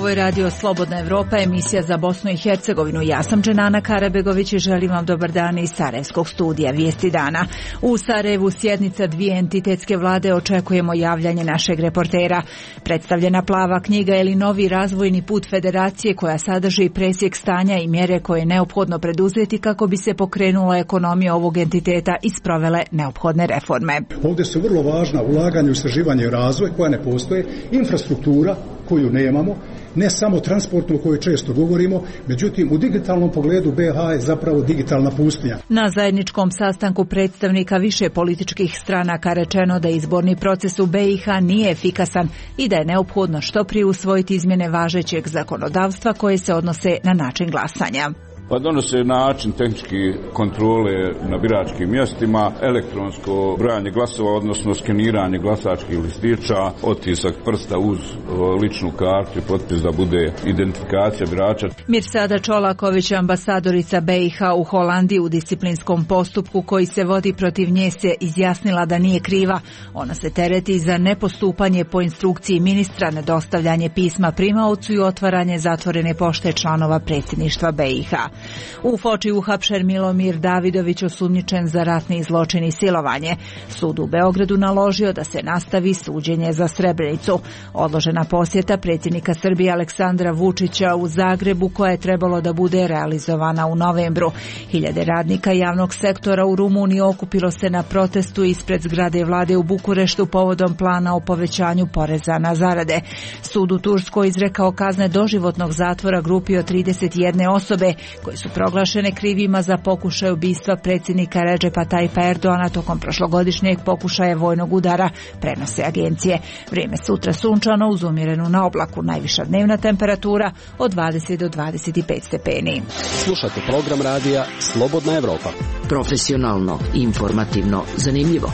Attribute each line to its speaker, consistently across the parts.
Speaker 1: Ovo je radio Slobodna Evropa, emisija za Bosnu i Hercegovinu. Ja sam Dženana Karabegović i želim vam dobar dan iz Sarajevskog studija Vijesti dana. U Sarajevu sjednica dvije entitetske vlade, očekujemo javljanje našeg reportera. Predstavljena plava knjiga ili novi razvojni put federacije koja sadrži presjek stanja i mjere koje je neophodno preduzeti kako bi se pokrenula ekonomija ovog entiteta i sprovele neophodne reforme.
Speaker 2: Ovdje su vrlo važna ulaganja u istraživanje i razvoj koja ne postoje, infrastruktura koju nemamo, ne samo transportnu o kojoj često govorimo, međutim u digitalnom pogledu BiH je zapravo digitalna pustinja.
Speaker 1: Na zajedničkom sastanku predstavnika više političkih stranaka rečeno da izborni proces u BiH nije efikasan i da je neophodno što prije usvojiti izmjene važećeg zakonodavstva koje se odnose na način glasanja.
Speaker 3: Pa donose način tehničke kontrole na biračkim mjestima, elektronsko brojanje glasova, odnosno skeniranje glasačkih listića, otisak prsta uz ličnu kartu i potpis da bude identifikacija birača.
Speaker 1: Mirsada Čolaković, ambasadorica BiH u Holandiji u disciplinskom postupku koji se vodi protiv nje, se izjasnila da nije kriva. Ona se tereti za nepostupanje po instrukciji ministra, nedostavljanje pisma primaocu i otvaranje zatvorene pošte članova predsjedništva BiH. U Foči uhapšen Milomir Davidović, osumnjičen za ratni zločin i silovanje. Sud u Beogradu naložio da se nastavi suđenje za Srebrenicu. Odložena posjeta predsjednika Srbije Aleksandra Vučića u Zagrebu koja je trebalo da bude realizovana u novembru. Hiljade radnika javnog sektora u Rumuniji okupilo se na protestu ispred zgrade vlade u Bukureštu povodom plana o povećanju poreza na zarade. Sud u Turskoj izrekao kazne doživotnog zatvora grupi od 31 osobe koji su proglašene krivima za pokušaj ubistva predsjednika Redžepa Tajpa Erdoana tokom prošlogodišnjeg pokušaja vojnog udara, prenose agencije. Vrijeme sutra sunčano uz umjerenu na oblaku, najviša dnevna temperatura od 20 do 25 stepeni.
Speaker 4: Slušate program radija Slobodna Evropa.
Speaker 5: Profesionalno, informativno, zanimljivo.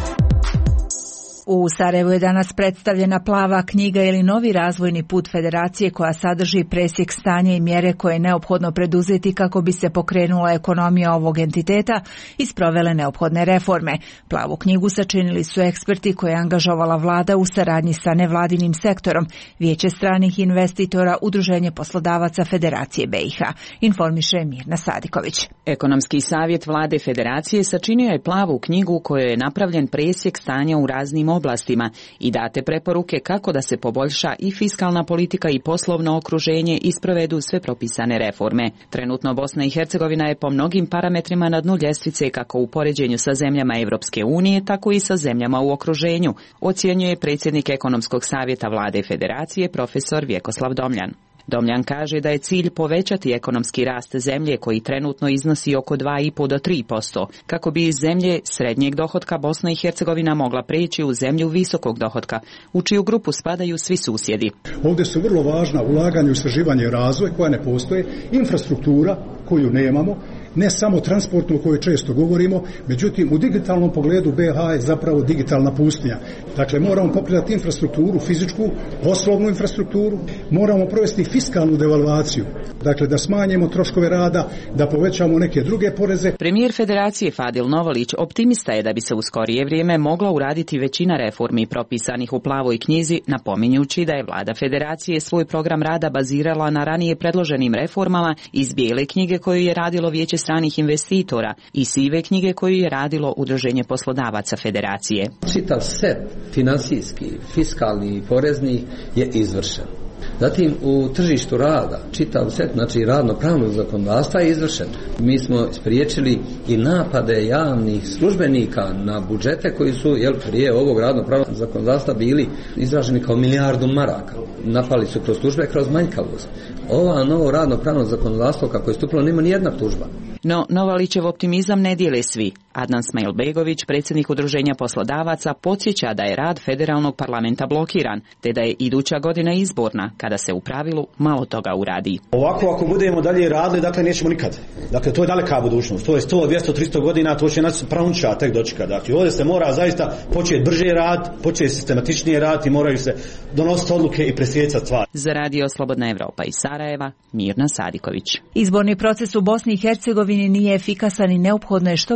Speaker 1: U Sarajevu je danas predstavljena plava knjiga ili novi razvojni put federacije koja sadrži presjek stanja i mjere koje je neophodno preduzeti kako bi se pokrenula ekonomija ovog entiteta i sprovele neophodne reforme. Plavu knjigu sačinili su eksperti koje je angažovala vlada u saradnji sa nevladinim sektorom, Vijeće stranih investitora, Udruženje poslodavaca Federacije BiH, informiše Mirna Sadiković.
Speaker 6: Ekonomski savjet vlade federacije sačinio je plavu knjigu u kojoj je napravljen presjek stanja u raznim oblastima i date preporuke kako da se poboljša i fiskalna politika i poslovno okruženje i sprovedu sve propisane reforme. Trenutno Bosna i Hercegovina je po mnogim parametrima na dnu ljestvice kako u poređenju sa zemljama Evropske unije, tako i sa zemljama u okruženju, ocjenjuje predsjednik Ekonomskog savjeta vlade federacije profesor Vjekoslav Domljan. Domljan kaže da je cilj povećati ekonomski rast zemlje koji trenutno iznosi oko 2,5 do 3%, kako bi iz zemlje srednjeg dohotka Bosna i Hercegovina mogla preći u zemlju visokog dohotka, u čiju grupu spadaju svi susjedi.
Speaker 2: Ovdje su vrlo važna ulaganja u istraživanje i razvoj koja ne postoje, infrastruktura koju nemamo, ne samo transportnu o kojoj često govorimo, međutim u digitalnom pogledu BiH je zapravo digitalna pustinja. Dakle, moramo pokretati infrastrukturu, fizičku, poslovnu infrastrukturu, moramo provesti fiskalnu devalvaciju, dakle da smanjimo troškove rada, da povećamo neke druge poreze.
Speaker 6: Premijer Federacije Fadil Novalić optimista je da bi se u skorije vrijeme mogla uraditi većina reformi propisanih u plavoj knjizi, napominjući da je vlada Federacije svoj program rada bazirala na ranije predloženim reformama iz bijele knjige koju je radilo Vijeće stranih investitora i sive knjige koju je radilo Udruženje poslodavaca Federacije.
Speaker 7: Čitav set finansijski, fiskalni i porezni je izvršen. Zatim u tržištu rada čitav set, znači radno-pravnog zakonodavstva je izvršen. Mi smo spriječili i napade javnih službenika na budžete koji su prije ovog radno-pravnog zakonodavstva bili izraženi kao milijardu maraka. Napali su kroz tužbe, kroz manjkavost. Ova novo radno-pravno zakonodavstvo kako je stupilo nema ni jedna tužba.
Speaker 6: No, Novalićev optimizam ne dijele svi. Adnan Smailbegović, predsjednik Udruženja poslodavaca, podsjeća da je rad federalnog parlamenta blokiran, te da je iduća godina izborna, kada se u pravilu malo toga uradi.
Speaker 8: Ovako, ako budemo dalje radili, dakle, nećemo nikad. Dakle, to je daleka budućnost. To je 100, 200, 300 godina, to će nas pravunča tek dočeka. Dakle, ovdje se mora zaista početi brže rad, početi sistematičnije rad i moraju se donositi odluke i presjecati stvari.
Speaker 6: Za radio Slobodna Evropa iz Sarajeva, Mirna Sadiković.
Speaker 1: Izborni proces u Bosni i Hercegovini nije efikasan i neophodno je što prije usvojiti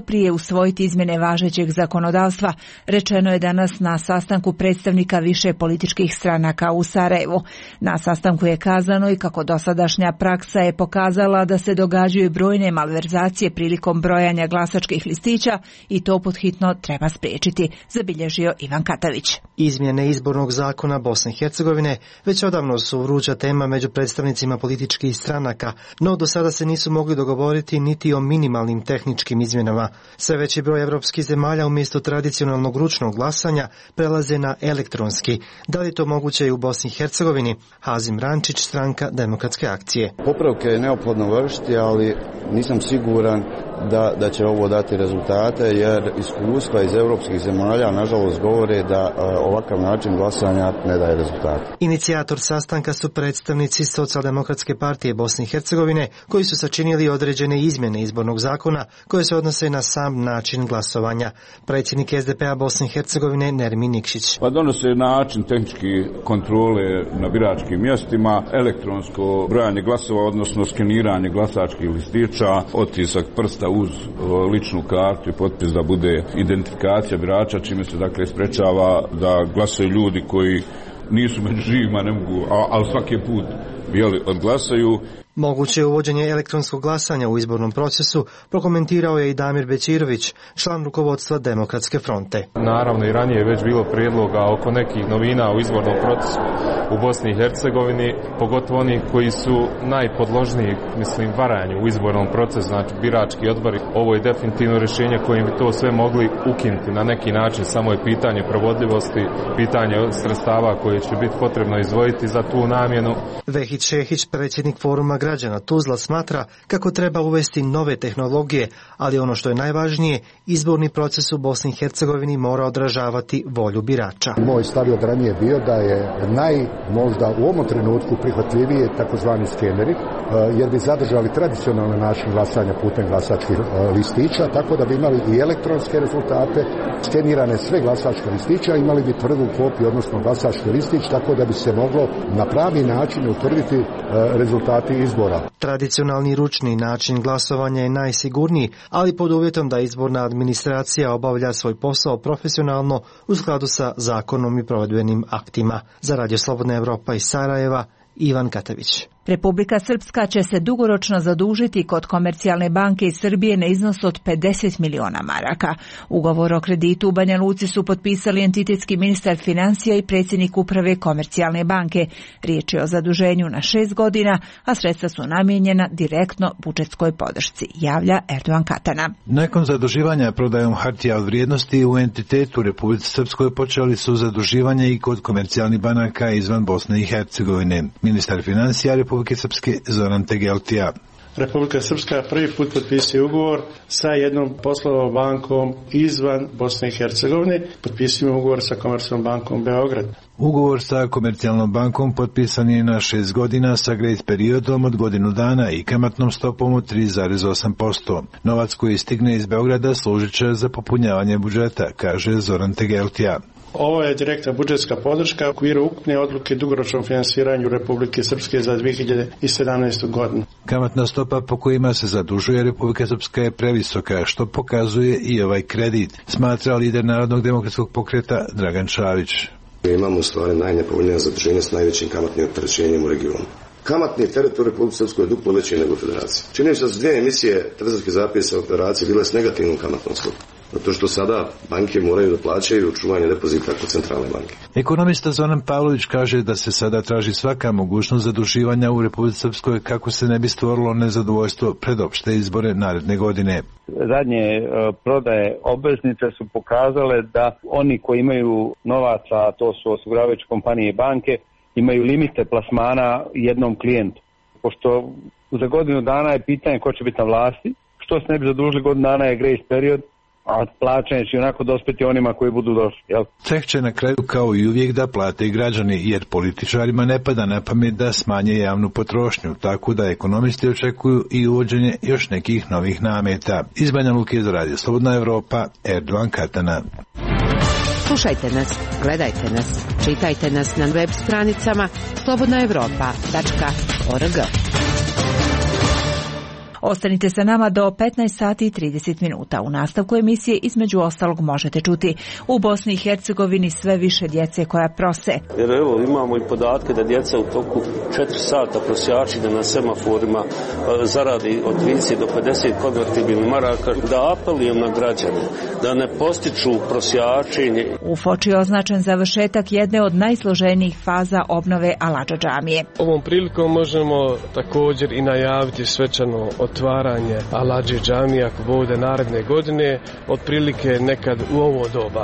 Speaker 1: usvojiti izmjene važećeg zakonodavstva, rečeno je danas na sastanku predstavnika više političkih stranaka u Sarajevu. Na sastanku je kazano i kako dosadašnja praksa je pokazala da se događaju brojne malverzacije prilikom brojanja glasačkih listića i to podhitno treba spriječiti, zabilježio Ivan Katavić.
Speaker 9: Izmjene izbornog zakona Bosne i Hercegovine već odavno su vruća tema među predstavnicima političkih stranaka, no do sada se nisu mogli dogovoriti niti o minimalnim tehničkim izmjenama. Sve veći broj evropskih zemalja umjesto tradicionalnog ručnog glasanja prelaze na elektronski. Da li to moguće i u Bosni i Hercegovini? Hazim Rančić, Stranka demokratske akcije.
Speaker 10: Popravke je neophodno vršiti, ali nisam siguran da će ovo dati rezultate, jer iskustva iz evropskih zemalja nažalost govore da ovakav način glasanja ne daje rezultate.
Speaker 9: Inicijator sastanka su predstavnici Socijaldemokratske partije Bosne i Hercegovine, koji su sačinili određene izmjene izbornog zakona koje se odnose na sam način glasovanja. Predsjednik SDP-a Bosne i Hercegovine Nermin Nikšić.
Speaker 3: Pa donose način tehnički kontrole na biračkim mjestima, elektronsko brojanje glasova, odnosno skeniranje glasačkih listića, otisak prsta uz ličnu kartu i potpis da bude identifikacija birača, čime se dakle sprečava da glasaju ljudi koji nisu među živima, ne mogu, ali svaki put odglasaju.
Speaker 9: Moguće uvođenje elektronskog glasanja u izbornom procesu prokomentirao je i Damir Bećirović, član rukovodstva Demokratske fronte.
Speaker 11: Naravno i ranije je već bilo prijedloga oko nekih novina u izbornom procesu u Bosni i Hercegovini, pogotovo oni koji su najpodložniji, varanju u izbornom procesu, znači birački odbori. Ovo je definitivno rješenje kojim bi to sve mogli ukinuti na neki način, samo je pitanje provodljivosti, pitanje sredstava koje će biti potrebno izdvojiti za tu namjenu.
Speaker 9: Vehić Šehić, predsjednik foruma građana Tuzla, smatra kako treba uvesti nove tehnologije, ali ono što je najvažnije, izborni proces u Bosni i Hercegovini mora odražavati volju birača.
Speaker 12: Moj stav od ranije bio da je možda u ovom trenutku prihvatljivije takozvani skeneri, jer bi zadržali tradicionalni način glasanja putem glasačkih listića, tako da bi imali i elektronske rezultate, skenirane sve glasačke listića, imali bi tvrdu kopiju, odnosno glasački listić, tako da bi se moglo na pravi način utvrditi rezultati izbora.
Speaker 9: Tradicionalni ručni način glasovanja je najsigurniji, ali pod uvjetom da izborna administracija obavlja svoj posao profesionalno u skladu sa zakonom i provedbenim aktima. Za Radio Slobodna Evropa iz Sarajeva, Ivan Katavić.
Speaker 1: Republika Srpska će se dugoročno zadužiti kod Komercijalne banke iz Srbije na iznos od 50 miliona maraka. Ugovor o kreditu u Banja Luci su potpisali entitetski ministar financija i predsjednik uprave Komercijalne banke. Riječ je o zaduženju na 6 godina, a sredstva su namijenjena direktno budžetskoj podršci, javlja Erdogan Katana.
Speaker 13: Nakon zaduživanja prodajom hartija od vrijednosti u entitetu Republici Srpskoj počeli su zaduživanje i kod komercijalnih banaka izvan Bosne i Hercegovine. Ministar financija Republike Srpske Zoran Tegeltija.
Speaker 14: Republika Srpska prvi put potpisuje ugovor sa jednom poslovnom bankom izvan Bosne i Hercegovine. Potpisujemo ugovor sa Komercijalnom bankom Beograd.
Speaker 13: Ugovor sa Komercijalnom bankom potpisan je na 6 godina sa grace periodom od godinu dana i kamatnom stopom od 3,8%. Novac koji stigne iz Beograda služit će za popunjavanje budžeta, kaže Zoran Tegeltija.
Speaker 14: Ovo je direktna budžetska podrška u okviru ukupne odluke dugoročnom finansiranju Republike Srpske za 2017. godinu.
Speaker 13: Kamatna stopa po kojima se zadužuje Republika Srpska je previsoka, što pokazuje i ovaj kredit, smatra lider Narodnog demokratskog pokreta Dragan Čavić.
Speaker 15: Imamo u stvari najnepovoljnije zaduženje s najvećim kamatnim opterećenjem u regionu. Kamatni teret u Republike Srpskoj je duplo veći nego u Federaciji. Čini se da su dvije emisije trezorskih zapisa u Federaciji bile s negativnom kamatnom stopom. Zato što sada banke moraju da plaćaju čuvanje depozita kod centralne banke.
Speaker 13: Ekonomista Zoran Pavlović kaže da se sada traži svaka mogućnost zaduživanja u Republici Srpskoj kako se ne bi stvorilo nezadovoljstvo pred opšte izbore naredne godine.
Speaker 16: Zadnje prodaje obveznice su pokazale da oni koji imaju novaca, a to su osiguravajuće kompanije i banke, imaju limite plasmana jednom klijentu. Pošto za godinu dana je pitanje ko će biti na vlasti, što se ne bi zadužili, godinu dana je grace period, a plaćanje će onako dospjeti onima koji budu došli. Jel?
Speaker 13: Ceh će na kraju kao i uvijek da plate i građani, jer političarima ne pada na pamet da smanje javnu potrošnju, tako da ekonomisti očekuju i uvođenje još nekih novih nameta. Iz Banja Luke za Radio Slobodna Evropa, Erdogan Katana.
Speaker 17: Slušajte nas, gledajte nas, čitajte nas na web stranicama slobodnaevropa.org.
Speaker 1: Ostanite sa nama do 15 sati i 30 minuta. U nastavku emisije između ostalog možete čuti: u Bosni i Hercegovini sve više djece koja prose.
Speaker 18: Jer evo imamo i podatke da djeca u toku 4 sata prosjačenja na semaforima zaradi od 30 do 50 konvertibilnih maraka. Da apelujem na građane da ne postiču prosjačenje.
Speaker 1: U Foči je označen završetak jedne od najsloženijih faza obnove Aladža džamije.
Speaker 19: Ovom prilikom možemo također i najaviti svečano otvaranje Aladži džamije ako bude naredne godine, otprilike nekad u ovo doba.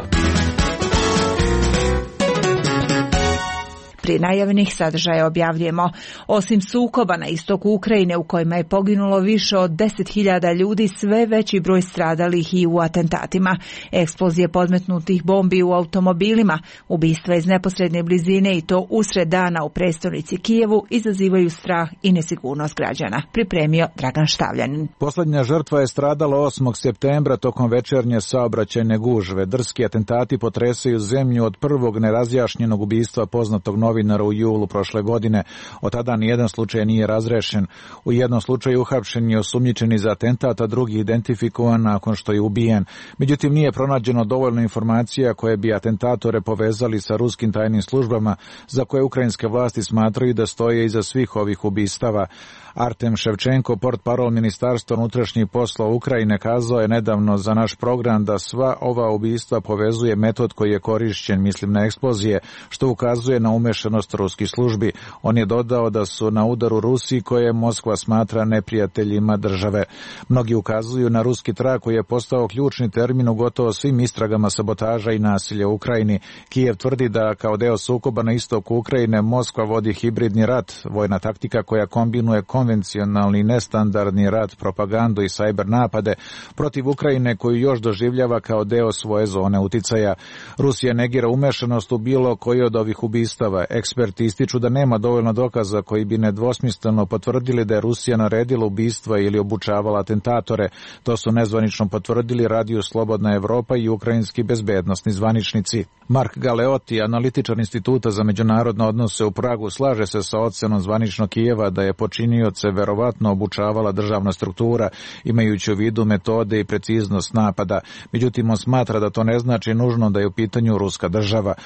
Speaker 1: Prije najavljenih sadržaja objavljujemo: osim sukoba na istoku Ukrajine u kojima je poginulo više od 10.000 ljudi, sve veći broj stradalih i u atentatima. Eksplozije podmetnutih bombi u automobilima, ubistva iz neposredne blizine i to usred dana u prestonici Kijevu izazivaju strah i nesigurnost građana. Pripremio Dragan Štavljanin.
Speaker 20: Posljednja žrtva je stradala 8. septembra tokom večernje saobraćajne gužve. Drski atentati potresaju zemlju od prvog nerazjašnjenog ubistva poznatog novinara u julu prošle godine. Od tada nijedan slučaj nije razrešen. U jednom slučaju uhapšen je osumnjičeni za atentat, a drugi identifikovan nakon što je ubijen. Međutim, nije pronađeno dovoljno informacija koje bi atentatore povezali sa ruskim tajnim službama, za koje ukrajinske vlasti smatraju da stoje iza svih ovih ubistava. Artem Ševčenko, portparol Ministarstva unutrašnjih poslova Ukrajine, kazao je nedavno za naš program da sva ova ubistva povezuje metod koji je korišćen, mislim na eksplozije, što ukazuje na umešanost ruskih službi. On je dodao da su na udaru Rusiji koje Moskva smatra neprijateljima države. Mnogi ukazuju na ruski trag koji je postao ključni termin u gotovo svim istragama sabotaža i nasilja u Ukrajini. Kijev tvrdi da kao deo sukoba na istoku Ukrajine Moskva vodi hibridni rat, vojna taktika koja kombinuje konvencionalni i nestandardni rat, propagandu i sajber napade protiv Ukrajine koju još doživljava kao deo svoje zone uticaja. Rusija negira umešanost u bilo koji od ovih ubistava. Eksperti ističu da nema dovoljno dokaza koji bi nedvosmisleno potvrdili da je Rusija naredila ubistva ili obučavala atentatore. To su nezvanično potvrdili Radio Slobodna Evropa i ukrajinski bezbednosni zvaničnici. Mark Galeotti, analitičar Instituta za međunarodne odnose u Pragu, slaže se sa ocenom zvaničnog Kijeva da je počinioce verovatno obučavala državna struktura, imajući u vidu metode i preciznost napada. Međutim, on smatra da to ne znači nužno da je u pitanju ruska država.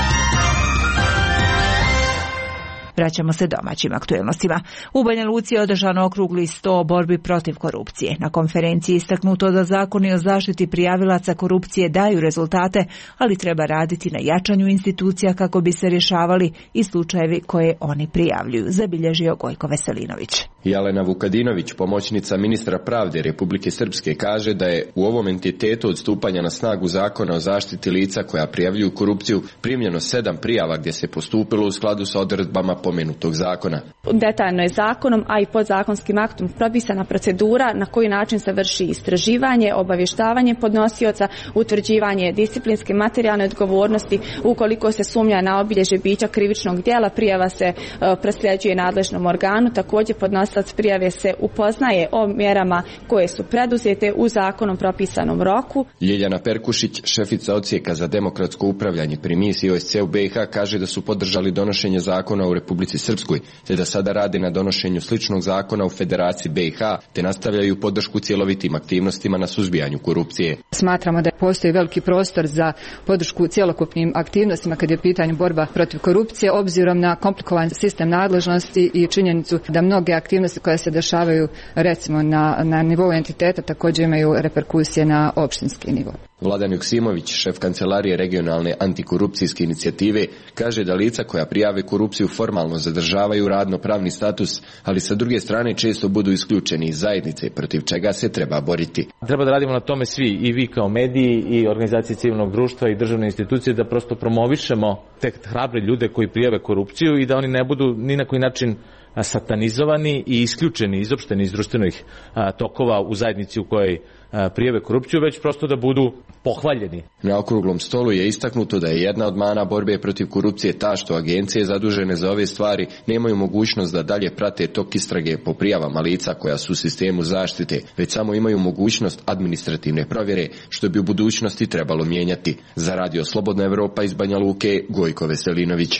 Speaker 1: Vraćamo se domaćim aktuelnostima. U Banja Luci je održan okrugli sto o borbi protiv korupcije. Na konferenciji je istaknuto da zakoni o zaštiti prijavilaca korupcije daju rezultate, ali treba raditi na jačanju institucija kako bi se rješavali i slučajevi koje oni prijavljuju, zabilježio Gojko Veselinović.
Speaker 21: Jelena Vukadinović, pomoćnica ministra pravde Republike Srpske, kaže da je u ovom entitetu od stupanja na snagu zakona o zaštiti lica koja prijavljuju korupciju primljeno 7 prijava gdje se postupilo u skladu sa odredbama pomenutog zakona.
Speaker 22: Detaljno je zakonom, a i podzakonskim aktom propisana procedura na koji način se vrši istraživanje, obavještavanje podnosioca, utvrđivanje disciplinske materijalne odgovornosti. Ukoliko se sumnja na obilježje bića krivičnog djela, prijava se prosljeđuje nadležnom organu. Također podnosilac prijave se upoznaje o mjerama koje su preduzete u zakonom propisanom roku.
Speaker 21: Ljiljana Perkušić, šefica odsjeka za demokratsko upravljanje pri misiji OSCE u BiH, kaže da su podržali donošenje zakona u Republici Srpskoj, te da sada rade na donošenju sličnog zakona u Federaciji BiH, te nastavljaju podršku cjelovitim aktivnostima na suzbijanju korupcije.
Speaker 23: Smatramo da postoji veliki prostor za podršku cjelokupnim aktivnostima kad je pitanje borba protiv korupcije, obzirom na komplikovan sistem nadležnosti i činjenicu da mnoge aktivnosti koje se dešavaju recimo na nivou entiteta također imaju reperkusije na opštinski nivo.
Speaker 21: Vladan Joksimović, šef kancelarije regionalne antikorupcijske inicijative, kaže da lica koja prijave korupciju formalno zadržavaju radno-pravni status, ali sa druge strane često budu isključeni iz zajednice, protiv čega se treba boriti.
Speaker 24: Treba da radimo na tome svi, i vi kao mediji, i organizacije civilnog društva, i državne institucije, da prosto promovišemo te hrabre ljude koji prijave korupciju i da oni ne budu ni na koji način satanizovani i isključeni, izopšteni iz društvenih tokova u zajednici u kojoj prijave korupciju, već prosto da budu pohvaljeni.
Speaker 21: Na okruglom stolu je istaknuto da je jedna od mana borbe protiv korupcije ta što agencije zadužene za ove stvari nemaju mogućnost da dalje prate tok istrage po prijavama lica koja su u sistemu zaštite, već samo imaju mogućnost administrativne provjere, što bi u budućnosti trebalo mijenjati. Za Radio Slobodna Evropa iz Banja Luke, Gojko Veselinović.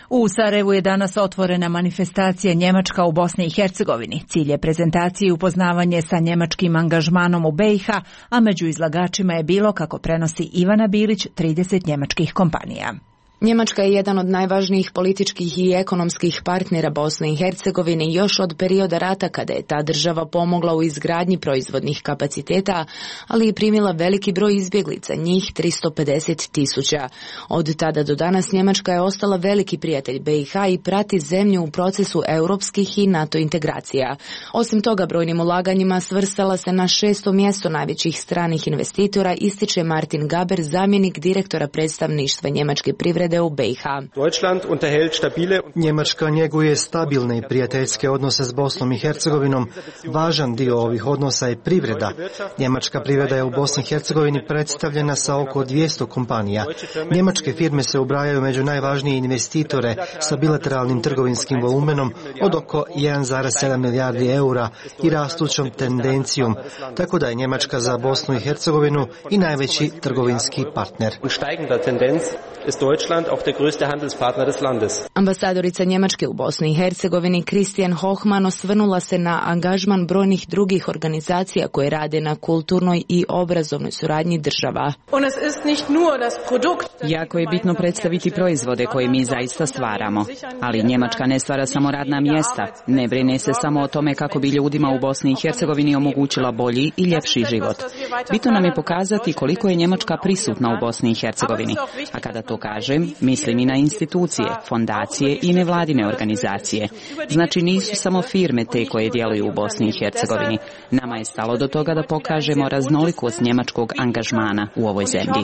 Speaker 1: U Sarajevu je danas otvorena manifestacija Njemačka u Bosni i Hercegovini. Cilj je prezentacije i upoznavanje sa njemačkim angažmanom u BiH, a među izlagačima je bilo, kako prenosi Ivana Bilić, 30 njemačkih kompanija.
Speaker 2: Njemačka je jedan od najvažnijih političkih i ekonomskih partnera Bosne i Hercegovine još od perioda rata, kada je ta država pomogla u izgradnji proizvodnih kapaciteta, ali i primila veliki broj izbjeglica, njih 350.000. Od tada do danas Njemačka je ostala veliki prijatelj BiH i prati zemlju u procesu europskih i NATO integracija. Osim toga, brojnim ulaganjima svrstala se na 6. mjesto najvećih stranih investitora, ističe Martin Gaber, zamjenik direktora predstavništva njemačke privrede u BiH.
Speaker 9: Njemačka njeguje stabilne i prijateljske odnose s Bosnom i Hercegovinom. Važan dio ovih odnosa je privreda. Njemačka privreda je u Bosni i Hercegovini predstavljena sa oko 200 kompanija. Njemačke firme se ubrajaju među najvažnije investitore sa bilateralnim trgovinskim volumenom od oko 1,7 milijardi eura i rastućom tendencijom, tako da je Njemačka za Bosnu i Hercegovinu i najveći trgovinski partner.
Speaker 2: Ambasadorica Njemačke u Bosni i Hercegovini Christian Hochmann osvrnula se na angažman brojnih drugih organizacija koje rade na kulturnoj i obrazovnoj suradnji država.
Speaker 6: Jako je bitno predstaviti proizvode koje mi zaista stvaramo, ali Njemačka ne stvara samo radna mjesta, ne brine se samo o tome kako bi ljudima u Bosni i Hercegovini omogućila bolji i ljepši život. Bitno nam je pokazati koliko je Njemačka prisutna u Bosni i Hercegovini, a kada to kažem, mislim i na institucije, fondacije i nevladine organizacije. Znači nisu samo firme te koje djeluju u Bosni i Hercegovini. Nama je stalo do toga da pokažemo raznolikost njemačkog angažmana u ovoj zemlji.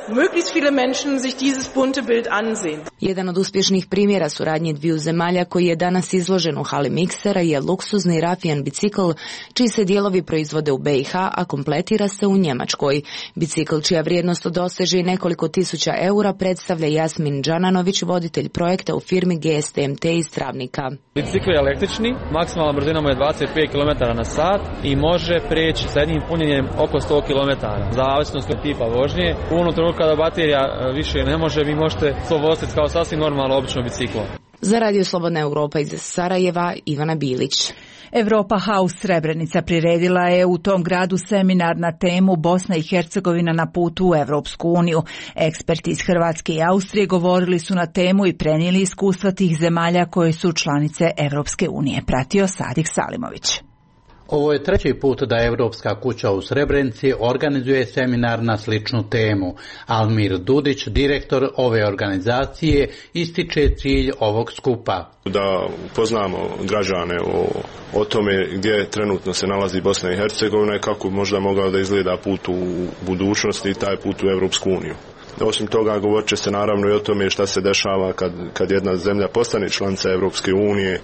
Speaker 2: Jedan od uspješnih primjera suradnje dviju zemalja koji je danas izložen u hali miksera je luksuzni Rafijan bicikl, čiji se dijelovi proizvode u BiH, a kompletira se u Njemačkoj. Bicikl, čija vrijednost doseže nekoliko tisuća eura, predstavlja Jasmin Džananović, voditelj projekta u firmi GSTMT iz Travnika.
Speaker 4: Bicikl je električni, maksimalna brzina mu je 25 km/h i može preći sa jednim punjenjem oko 100 km. Zavisno od tipa vožnje. U onom trenutku kada baterija više ne može, vi možete to voziti kao sasvim normalno obično biciklo.
Speaker 2: Za Radio Slobodna Europa iz Sarajeva, Ivana Bilić.
Speaker 1: Europa House Srebrenica priredila je u tom gradu seminar na temu Bosna i Hercegovina na putu u Evropsku uniju. Eksperti iz Hrvatske i Austrije govorili su na temu i prenijeli iskustva tih zemalja koje su članice Evropske unije. Pratio Sadik Salimović.
Speaker 5: Ovo je treći put da Europska kuća u Srebrenici organizuje seminar na sličnu temu. Almir Dudić, direktor ove organizacije, ističe cilj ovog skupa.
Speaker 7: Da upoznamo građane o tome gdje trenutno se nalazi Bosna i Hercegovina i kako možda mogao da izgleda put u budućnosti i taj put u Europsku uniju. Osim toga, govorit će se naravno i o tome šta se dešava kad jedna zemlja postane članica Europske unije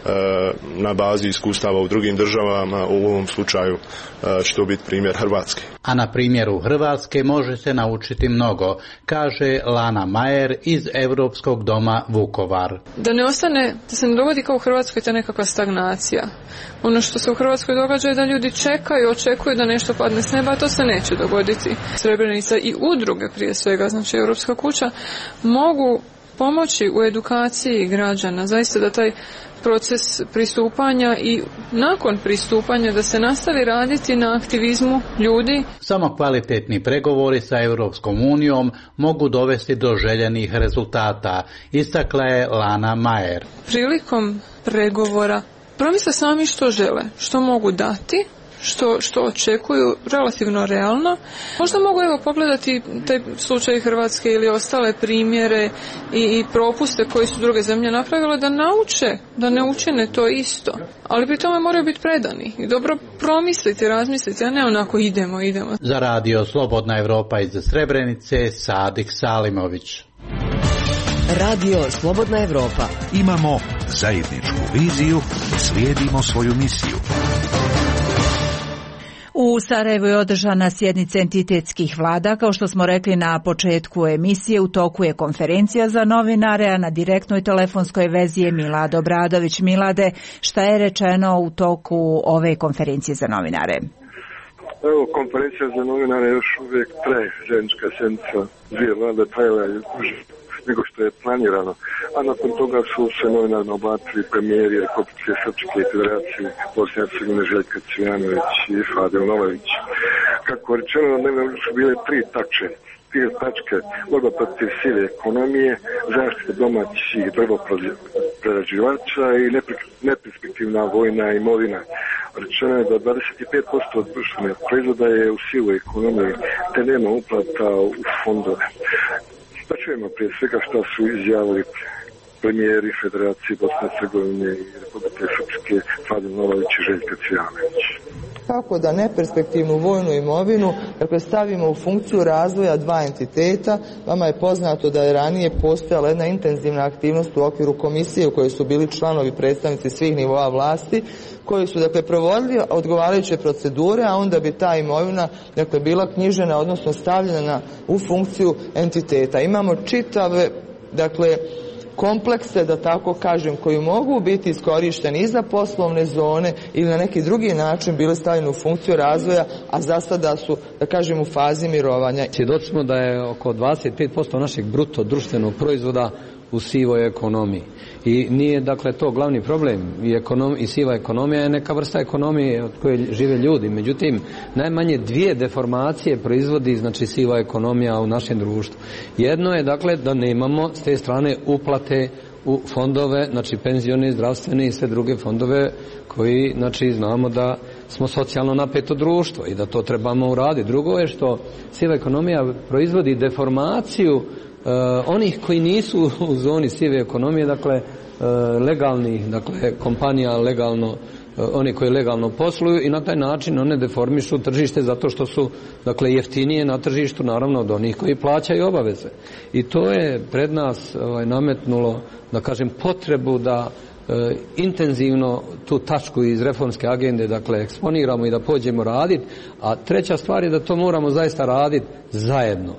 Speaker 7: na bazi iskustava u drugim državama, u ovom slučaju što biti primjer Hrvatske.
Speaker 5: A na primjeru Hrvatske može se naučiti mnogo, kaže Lana Majer iz Europskog doma Vukovar.
Speaker 25: Da se ne dogodi kao u Hrvatskoj ta nekakva stagnacija. Ono što se u Hrvatskoj događa je da ljudi čekaju, očekuju da nešto padne s neba, a to se neće dogoditi. Srebrenica i udruge prije svega, znači Europska kuća, mogu pomoći u edukaciji građana, zaista da taj proces pristupanja i nakon pristupanja da se nastavi raditi na aktivizmu ljudi.
Speaker 5: Samo kvalitetni pregovori sa Europskom unijom mogu dovesti do željenih rezultata, istakla je Lana Majer.
Speaker 25: Prilikom pregovora promisle sami što žele, što mogu dati, što očekuju relativno realno. Možda mogu pogledati taj slučaj Hrvatske ili ostale primjere i propuste koje su druge zemlje napravile da nauče, da ne učine to isto. Ali pri tome moraju biti predani i dobro promisliti, razmisliti, a ne onako idemo.
Speaker 5: Za Radio Slobodna Europa iz Srebrenice, Sadik Salimović.
Speaker 26: Radio Slobodna Europa.
Speaker 27: Imamo zajedničku viziju, slijedimo svoju misiju.
Speaker 1: U Sarajevu je održana sjednica entitetskih vlada. Kao što smo rekli na početku emisije, u toku je konferencija za novinare, a na direktnoj telefonskoj vezi je Milad Obradović. Milade, šta je rečeno u toku ove konferencije za novinare?
Speaker 28: Evo, konferencija za novinare još uvijek traje, zajednička sjednica dvije vlade trajala je
Speaker 3: nego što je planirano. A nakon toga su se novinarno oblatili premijeri Republike Srpske i Federacije Bosne i Hercegovine Željko Cvijanović i Fadil Novavić. Kako je rečeno, na dnevnom redu su bile tri tačke: borba protiv sive ekonomije, zaštita domaćih drvoprerađivača i neperspektivna vojna imovina. Rečeno je da 25% od društvenog proizvoda je u sivoj ekonomiji, te nema uplata u fondove. Da čujemo prije svega što su izjavili premijeri Federacije Bosne i Hercegovine i Republike Srpske Fadil Novavić i Željko Cvijanović.
Speaker 8: Kako da neperspektivnu vojnu imovinu stavimo u funkciju razvoja dva entiteta. Vama je poznato da je ranije postojala jedna intenzivna aktivnost u okviru komisije u kojoj su bili članovi predstavnici svih nivoa vlasti, koji su provodili odgovarajuće procedure, a onda bi ta imovina bila knjižena, odnosno stavljena u funkciju entiteta. Imamo čitave komplekse, da tako kažem, koji mogu biti iskorišteni i za poslovne zone ili na neki drugi način bili stavljeni u funkciju razvoja, a za sada su, da kažem, u fazi mirovanja.
Speaker 10: Svjedoci smo da je oko 25% našeg bruto društvenog proizvoda u sivoj ekonomiji. I nije, to glavni problem. I siva ekonomija je neka vrsta ekonomije od koje žive ljudi. Međutim, najmanje dvije deformacije proizvodi, siva ekonomija u našem društvu. Jedno je, da nemamo s te strane uplate u fondove, penzione, zdravstvene i sve druge fondove koji, znamo da smo socijalno napeto društvo i da to trebamo uraditi. Drugo je što siva ekonomija proizvodi deformaciju onih koji nisu u zoni sive ekonomije, legalnih, kompanija legalno, oni koji legalno posluju, i na taj način one deformišu tržište zato što su, jeftinije na tržištu, naravno, od onih koji plaćaju obaveze. I to je pred nas nametnulo, potrebu da intenzivno tu tačku iz reformske agende, eksponiramo i da pođemo raditi, a treća stvar je da to moramo zaista raditi zajedno.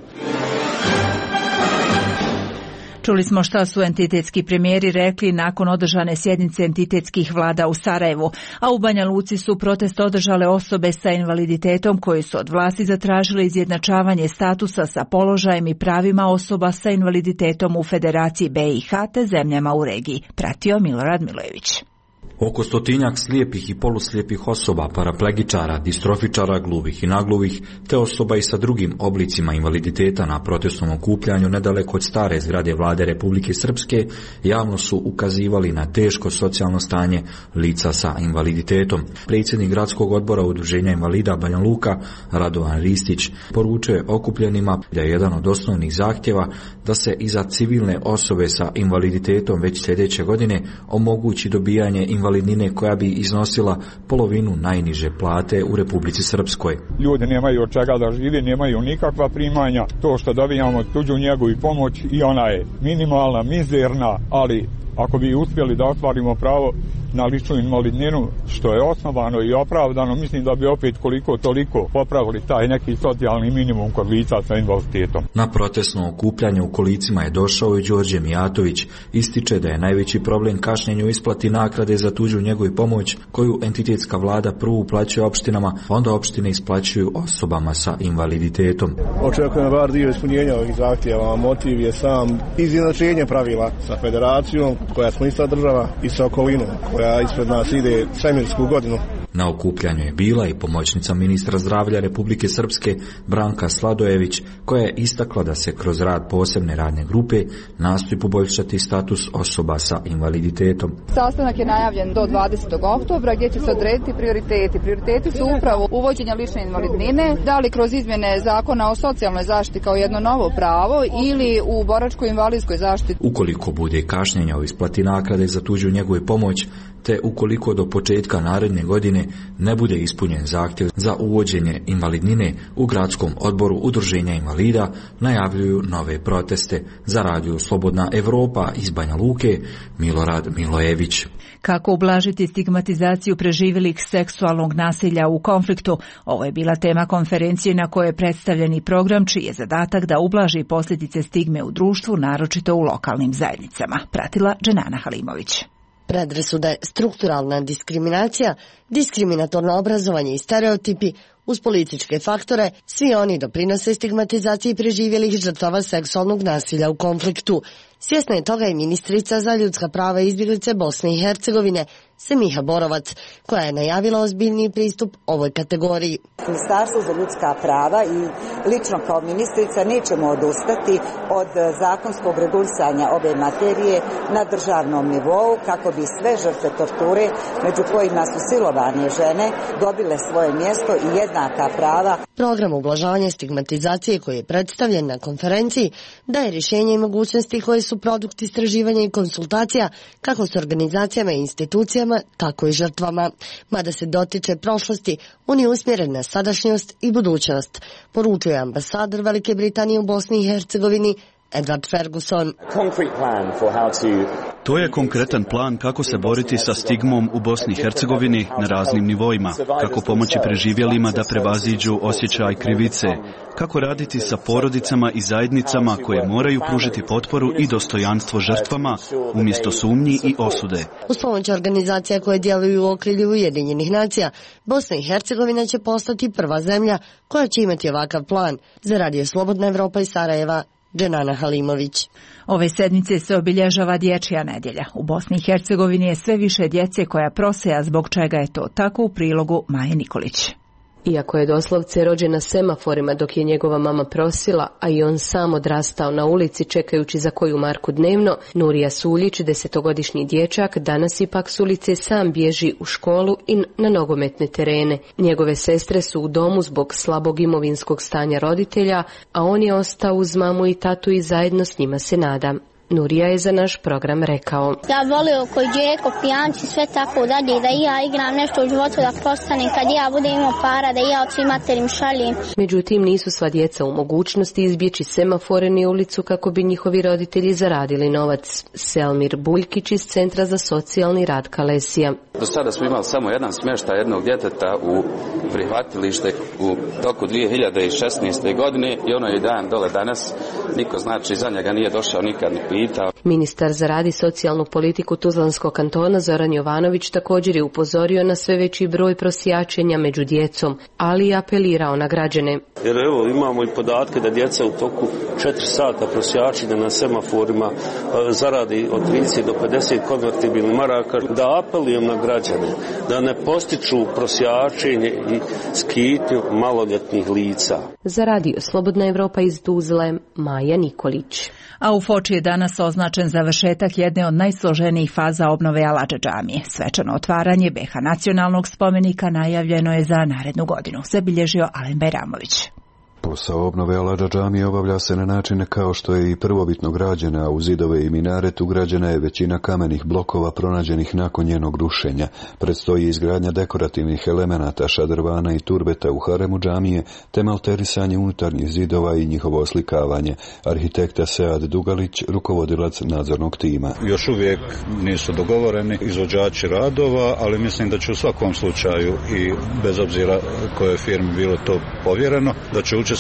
Speaker 1: Čuli smo šta su entitetski premijeri rekli nakon održane sjednice entitetskih vlada u Sarajevu, a u Banja Luci su protest održale osobe sa invaliditetom koje su od vlasti zatražile izjednačavanje statusa sa položajem i pravima osoba sa invaliditetom u Federaciji BiH te zemljama u regiji. Pratio Milorad Milojević.
Speaker 11: Oko 100-tinjak slijepih i poluslijepih osoba, paraplegičara, distrofičara, gluvih i nagluvih, te osoba i sa drugim oblicima invaliditeta na protestnom okupljanju nedaleko od stare zgrade vlade Republike Srpske javno su ukazivali na teško socijalno stanje lica sa invaliditetom. Predsjednik gradskog odbora Udruženja invalida Banja Luka, Radovan Ristić, poručuje okupljenima da je jedan od osnovnih zahtjeva da se i za civilne osobe sa invaliditetom već sljedeće godine omogući dobijanje invalidnine koja bi iznosila polovinu najniže plate u Republici Srpskoj.
Speaker 12: Ljudi nemaju od čega da žive, nemaju nikakva primanja. To što dobijamo tuđu njegu i pomoć, i ona je minimalna, mizerna, ali ako bi uspjeli da ostvarimo pravo na ličnu invalidninu, što je osnovano i opravdano, mislim da bi opet koliko toliko popravili taj neki socijalni minimum kod lica sa invaliditetom.
Speaker 11: Na protestno okupljanje u kolicima je došao i Đorđe Mijatović. Ističe da je najveći problem kašnjenju isplati naknade za tuđu njegu i pomoć koju entitetska vlada prvo uplaćuje opštinama, onda opštine isplaćuju osobama sa invaliditetom.
Speaker 14: Očekujem bar dio ispunjenja ovih zahtjeva. Motiv je sam izjednačenje pravila sa federacijom, koja smo ista država, i sa okolinom koja ispred nas ide svemirsku godinu.
Speaker 11: Na okupljanju je bila i pomoćnica ministra zdravlja Republike Srpske Branka Sladojević, koja je istakla da se kroz rad posebne radne grupe nastoji poboljšati status osoba sa invaliditetom.
Speaker 15: Sastanak je najavljen do 20. oktobra gdje će se odrediti prioriteti. Prioriteti su upravo uvođenje lične invalidnine, da li kroz izmjene zakona o socijalnoj zaštiti kao jedno novo pravo ili u boračkoj invalidskoj zaštiti.
Speaker 11: Ukoliko bude kašnjenja u isplati naknade za tuđu njegu i pomoć, te ukoliko do početka naredne godine ne bude ispunjen zahtjev za uvođenje invalidnine, u gradskom odboru Udruženja invalida najavljuju nove proteste. Za radio Slobodna Evropa iz Banja Luke, Milorad Milojević.
Speaker 1: Kako ublažiti stigmatizaciju preživjelih seksualnog nasilja u konfliktu? Ovo je bila tema konferencije na kojoj je predstavljen i program čiji je zadatak da ublaži posljedice stigme u društvu, naročito u lokalnim zajednicama. Pratila Dženana Halimović.
Speaker 28: Predrasude, strukturalna diskriminacija, diskriminatorno obrazovanje i stereotipi
Speaker 13: Uz političke faktore, svi oni doprinose stigmatizaciji preživjelih žrtava seksualnog nasilja u konfliktu. Svjesna je toga i ministrica za ljudska prava i izbjeglice Bosne i Hercegovine, Semiha Borovac, koja je najavila ozbiljniji pristup ovoj kategoriji.
Speaker 16: Ministarstvo za ljudska prava i lično kao ministrica nećemo odustati od zakonskog regulisanja ove materije na državnom nivou kako bi sve žrtve torture, među kojima su silovane žene, dobile svoje mjesto i jednaka prava.
Speaker 13: Program ublažavanja stigmatizacije koji je predstavljen na konferenciji daje rješenje i mogućnosti koje su produkt istraživanja i konsultacija kako s organizacijama i institucijama, tako i žrtvama. Mada se dotiče prošlosti, on je usmjeren na sadašnjost i budućnost, poručuje ambasador Velike Britanije u Bosni i Hercegovini Edward Ferguson.
Speaker 17: To je konkretan plan kako se boriti sa stigmom u Bosni i Hercegovini na raznim nivoima, kako pomoći preživjelima da prevaziđu osjećaj krivice, kako raditi sa porodicama i zajednicama koje moraju pružiti potporu i dostojanstvo žrtvama umjesto sumnji i osude.
Speaker 13: Uz pomoć organizacija koje djeluju u okrilju Ujedinjenih nacija, Bosna i Hercegovina će postati prva zemlja koja će imati ovakav plan. Za Radio Slobodna Evropa iz Sarajeva, Dženana Halimović.
Speaker 1: Ove sedmice se obilježava Dječja nedjelja. U Bosni i Hercegovini je sve više djece koja proseja, zbog čega je to tako, u prilogu Maje Nikolić.
Speaker 18: Iako je doslovce rođen na semaforima dok je njegova mama prosila, a i on sam odrastao na ulici čekajući za koju marku dnevno, Nurija Suljić, 10-godišnji dječak, danas ipak s ulice sam bježi u školu i na nogometne terene. Njegove sestre su u domu zbog slabog imovinskog stanja roditelja, a on je ostao uz mamu i tatu i zajedno s njima se nada. Nurija je za naš program rekao:
Speaker 19: Ja volio koji Đeko, pijanci, sve tako dalje, da i ja igram nešto u životu, da postanem kad ja budem imao para, da i ja od svih materim šaljem.
Speaker 18: Međutim, nisu sva djeca u mogućnosti izbjeći semafore ni ulicu kako bi njihovi roditelji zaradili novac. Selmir Buljkić iz Centra za socijalni rad Kalesija.
Speaker 20: Do sada smo imali samo jedan smještaj jednog djeteta u prihvatilište u toku 2016. godine i ono je dan dole danas. Niko znači za njega nije došao nikad ni pitao.
Speaker 18: Ministar za rad i socijalnu politiku Tuzlanskog kantona Zoran Jovanović također je upozorio na sve veći broj prosjačenja među djecom, ali i apelirao na građane.
Speaker 22: Jer evo imamo i podatke da djeca u toku 4 sata prosjačenja na semaforima zaradi od 30 do 50 konvertibilnih maraka. Da apelujem na građane da ne postiču prosjačenje i skitnju maloljetnih lica.
Speaker 18: Za Radio Slobodna Evropa iz Tuzle, Maja Nikolić.
Speaker 1: A u Foči je danas označen završetak jedne od najsloženijih faza obnove Aladže džamije. Svečano otvaranje BiH nacionalnog spomenika najavljeno je za narednu godinu, zabilježio Alen Bajramović.
Speaker 28: Posao obnove Aladže džamije obavlja se na način kao što je i prvobitno građena, a u zidove i minaret ugrađena je većina kamenih blokova pronađenih nakon njenog rušenja. Predstoji izgradnja dekorativnih elemenata, šadrvana i turbeta u haremu džamije, te malterisanje unutarnjih zidova i njihovo oslikavanje. Arhitekta Sead Dugalić, rukovodilac nadzornog tima.
Speaker 29: Još uvijek nisu dogovoreni izvođači radova, ali mislim da će u svakom slučaju i bez obzira koje firmi bilo to povjereno, da će učestvovati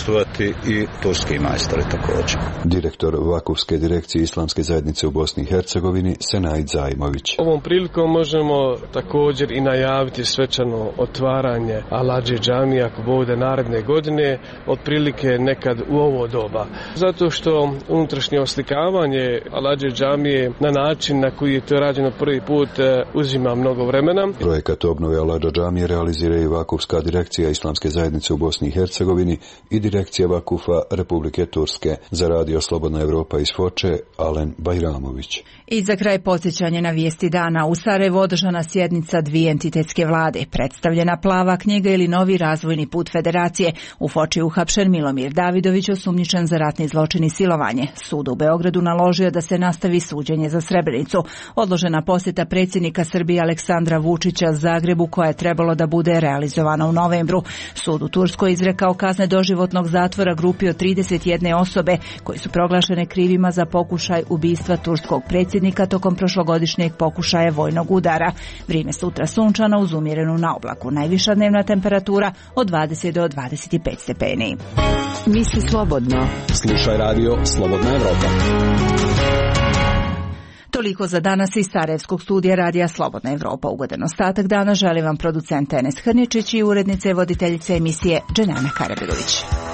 Speaker 29: i turski majstori također.
Speaker 28: Direktor Vakufske direkcije Islamske zajednice u Bosni i Hercegovini Senaid Zajmović.
Speaker 30: Ovom prilikom možemo također i najaviti svečano otvaranje Aladže džamije ako bude naredne godine, otprilike nekad u ovo doba. Zato što unutrašnje oslikavanje Aladže džamije na način na koji je to rađeno prvi put uzima mnogo vremena.
Speaker 28: Projekat obnove Aladže džamije realizira i Vakufska direkcija Islamske zajednice u Bosni i Hercegovini i direkcija Vakufa Republike Turske. Za Radio Slobodna Evropa iz Foče, Alen Bajramović.
Speaker 1: I za kraj podsjećanje na vijesti dana. U Sarajevu održana sjednica dvije entitetske vlade. Predstavljena plava knjiga ili novi razvojni put federacije. U Foči uhapšen Milomir Davidović, osumnjičen za ratni zločin i silovanje. Sud u Beogradu naložio da se nastavi suđenje za Srebrenicu. Odložena posjeta predsjednika Srbije Aleksandra Vučića Zagrebu, koja je trebalo da bude realizovana u novembru. Sud u Turskoj izrekao kazne doživotnog zatvora grupi od 31 osobe koji su proglašene krivima za pokušaj ubistva turskog predsjednika tokom prošlogodišnjeg pokušaja vojnog udara. Vrijeme sutra sunčano uz umjerenu na oblaku. Najviša dnevna temperatura od 20 do 25 stepeni.
Speaker 6: Misli slobodno.
Speaker 31: Slušaj Radio Slobodna Evropa.
Speaker 1: Toliko za danas iz Sarajevskog studija Radija Slobodna Evropa. Ugodan ostatak dana želim vam producent Enes Hrničić i urednice i voditeljice emisije Dženana Karabegović.